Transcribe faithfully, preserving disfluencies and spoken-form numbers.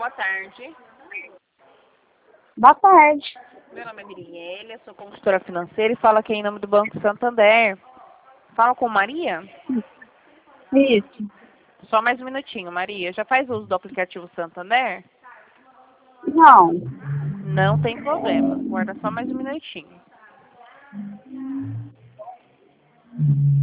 boa tarde. Boa tarde. Meu nome é Mirielle, sou consultora financeira e falo aqui em nome do Banco Santander. Fala com Maria? Isso. Só mais um minutinho, Maria. Já faz uso do aplicativo Santander? Não. Não tem problema. Guarda só mais um minutinho.